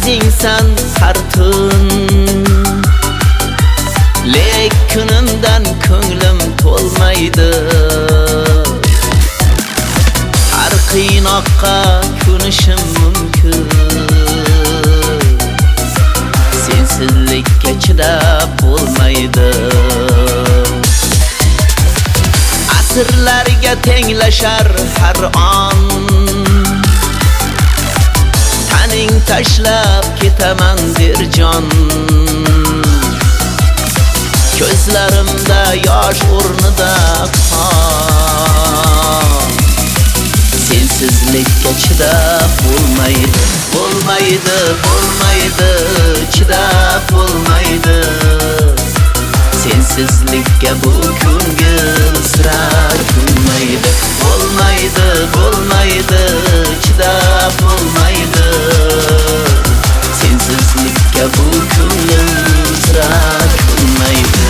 insan har tun, lek kunimdan ko'nglim to'lmaydi. Har qiynoqqa ko'nishim mumkin, sensizlikka chidab bo'lmaydi. Asrlarga tenglashar har on, taning tashlab ketaman der jon. Ko'zlarimda yosh o'rnida qon, sensizlikka chidab bo'lmaydi. Bo'lmaydi, bo'lmaydi, chidab bo'lmaydi. Sensizlikka bu ko'ngil sira ko'nmaydi. Bo'lmaydi, bo'lmaydi, chidab bo'lmaydi. Sensizlikka bu ko'ngil sira ko'nmaydi.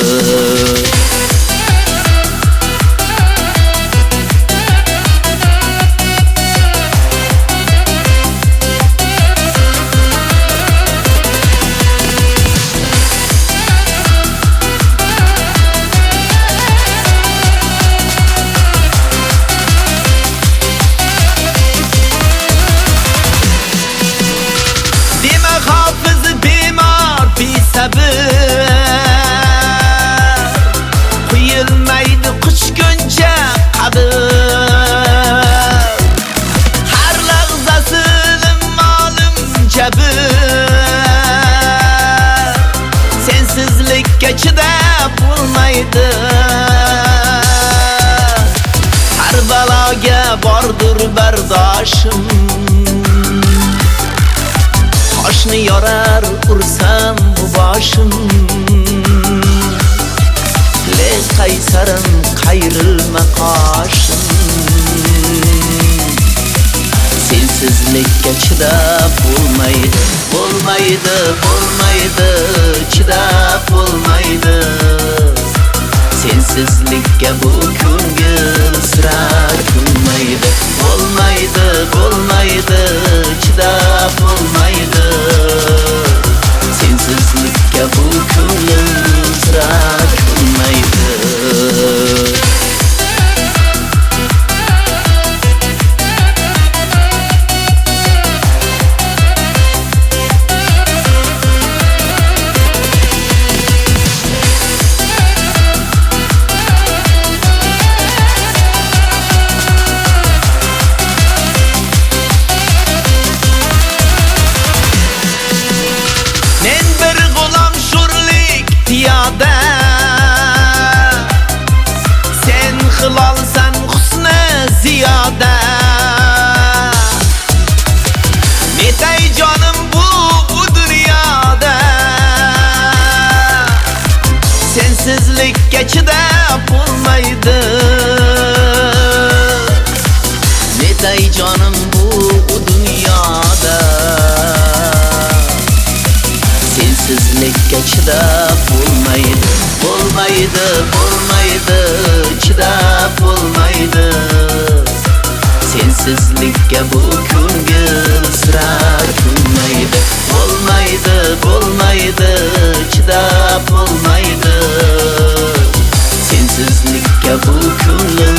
Quyilmaydi quchguncha qabr, har lahzasini ma'lum jabr. Sensizlikka chidab bo'lmaydi. Har baloga bordir bardoshim, toshni yorar ursam bu boshim. Lek qaysarim qayrilma qoshim, sensizlikka chidab bo'lmaydi. Bo'lmaydi, bo'lmaydi, chidab bo'lmaydi. Sensizlikka bu ko'ngil sira ko'nmaydi. Bo'lmaydi, bo'lmaydi, chidab bo'lmaydi. Sensizlikka bu ko'ngil sira ko'nmaydi. Sen hilalsan husni ziyoda. Netay jonim bu dunyoda, sensizlikka chidab bo'lmaydi. Netay jonim bu dunyoda, sensizlikka chidab bo'lmaydi. Bo'lmaydi, bo'lmaydi, chidab bo'lmaydi. Sensizlikka bu ko'ngil sira ko'nmaydi. Bo'lmaydi, bo'lmaydi, chidab bo'lmaydi. Sensizlikka bu ko'ngil